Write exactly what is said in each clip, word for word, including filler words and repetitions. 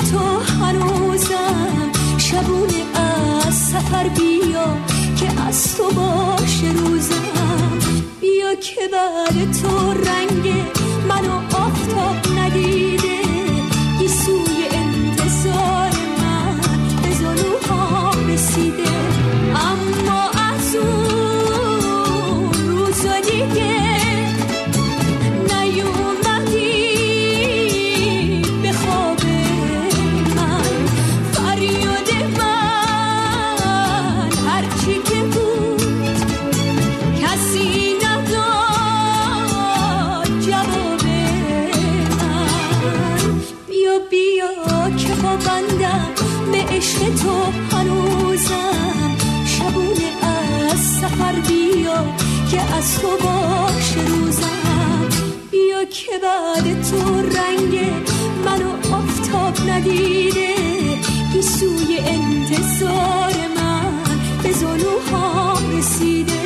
تو هنوزم، شبونه از سفر بیا که از تو باشه روزم. بیا که بعد تو رنگ منو آفتاب ندیده، گیسوی انتظار من به زانوهام رسیده. اما از اون روزا دیگه نیومدی به خواب من، فریاد من هرچی که بود کسی نداد جواب من. بیا بیا که پابندم به عشق تو هنوزم، شبونه از سفر بیا که از تو باشه روزم. بیا که بعد تو رنگ منو آفتاب ندیده، گیسوی انتظار من به زانوهام رسیده.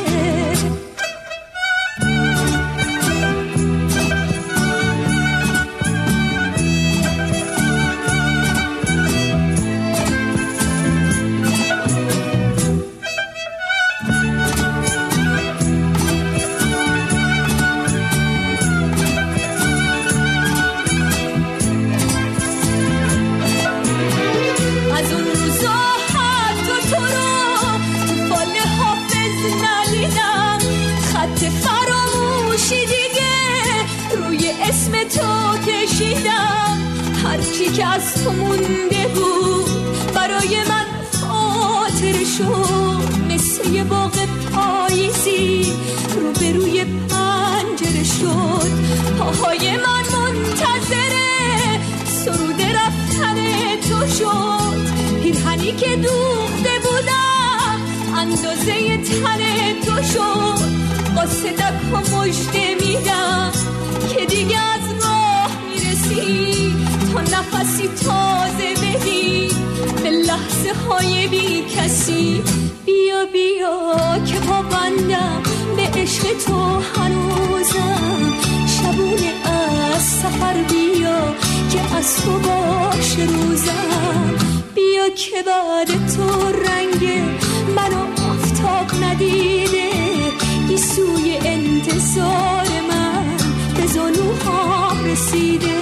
هرچی که از تو مونده بود برای من خاطر شد، مثل یه باغ پاییزی روبروی پنجره شد. پاهای من منتظره سرود رفتن تو شد، پیرهنی که دوخته بودم اندازه تن تو شد. قاصدک ها مژده میدم که دیگه از راه میرسی، تا نفسی تازه بدی به لحظه های بی کسی. بیا بیا که پابندم به عشق تو هنوزم، شبونه از سفر بیا که از تو باشه روزم. بیا که بعد تو رنگ منو آفتاب ندیده، گیسوی انتظار من به زانوهام رسیده.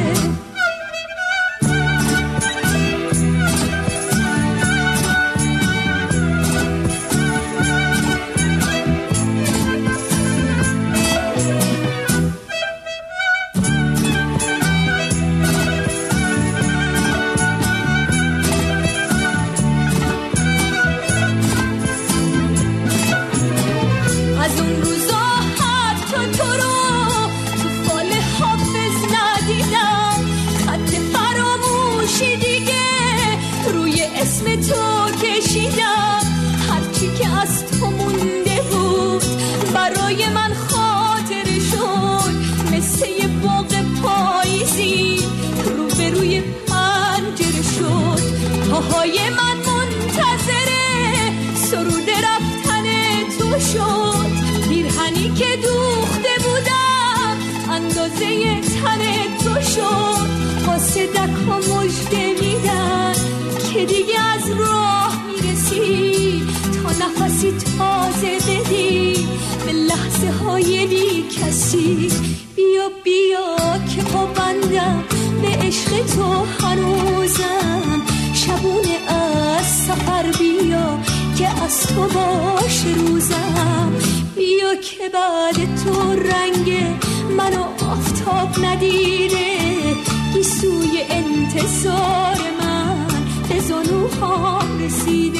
پاهای من منتظره سرود رفتن تو شد، پیرهنی که دوخته بودم اندازه تن تو شد. قاصدک ها مژده میدن که دیگه از راه میرسی، تا نفسی تازه بدی به لحظه های بی کسی. بیا بیا که پابندم به عشق تو هنوزم، شبونه از سفر بیا که از تو باشه روزم. بیا که بعد تو رنگ منو آفتاب ندیده، گیسوی انتظار من به زانوهام رسید.